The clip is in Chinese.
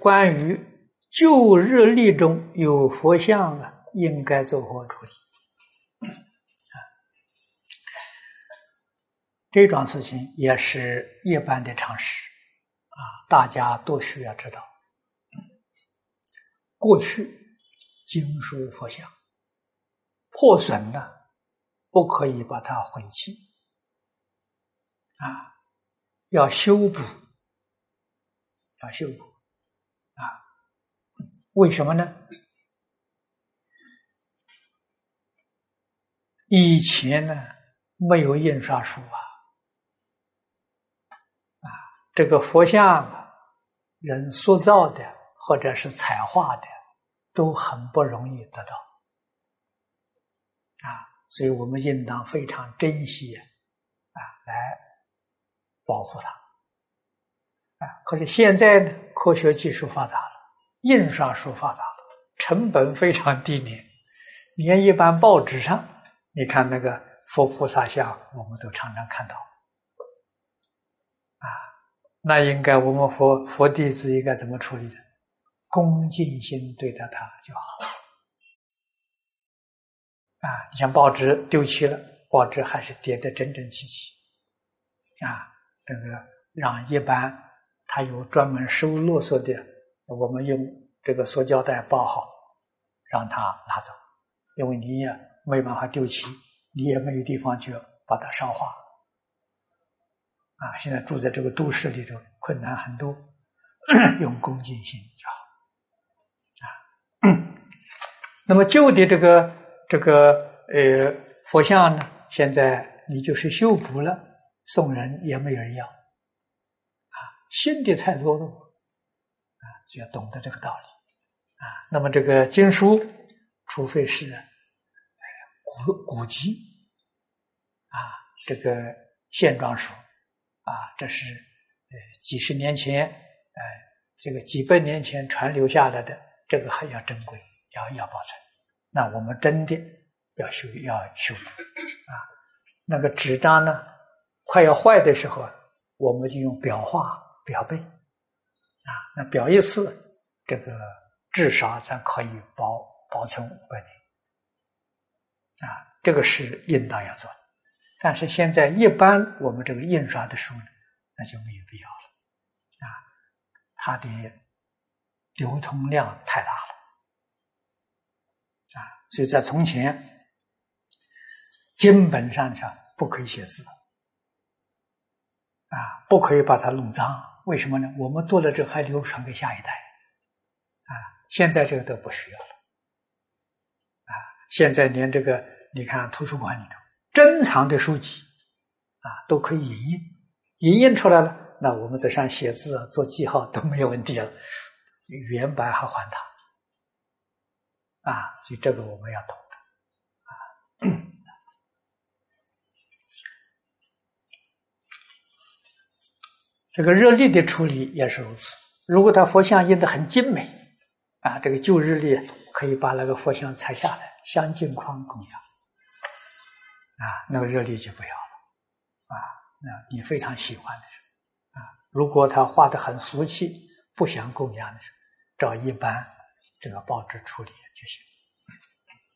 关于旧日历中有佛像应该作何处理？这桩事情也是一般的常识大家都需要知道。过去经书佛像破损了，不可以把它毁弃要修补，为什么呢？以前呢没有印刷术这个佛像人塑造的或者是彩画的都很不容易得到所以我们应当非常珍惜来保护它可是现在呢，科学技术发达了，印刷术发达了，成本非常低廉，连一般报纸上你看那个佛菩萨像我们都常常看到那应该我们佛弟子应该怎么处理的？恭敬心对待它就好你像报纸丢弃了，报纸还是叠得整整齐齐这个让一般它有专门收啰嗦的，我们用这个塑胶袋包好，让它拿走，因为你也没办法丢弃，你也没有地方去把它烧化现在住在这个都市里头困难很多用恭敬心就好那么旧的这个佛像呢，现在你就是修补了，送人也没人要新的太多了就要懂得这个道理那么这个经书除非是古籍这个线装书这是几十年前这个几百年前传留下来的，这个还要珍贵，要保存。那我们真的要修补那个纸张呢快要坏的时候我们就用裱画裱背那裱一次这个至少咱可以保存500年这个是应当要做的。但是现在一般我们这个印刷的书呢，那就没有必要了它的流通量太大了所以在从前经本上不可以写字不可以把它弄脏。为什么呢？我们做了这还流传给下一代现在这个都不需要了现在连这个你看图书馆里头珍藏的书籍都可以影印出来了，那我们在上写字做记号都没有问题了，原版还还它所以这个我们要懂得这个日历的处理也是如此。如果它佛像印得很精美这个旧日历可以把那个佛像裁下来镶镜框供养那个日历就不要了那你非常喜欢的时候如果他画得很俗气不想供养的时候，照一般这个报纸处理就行。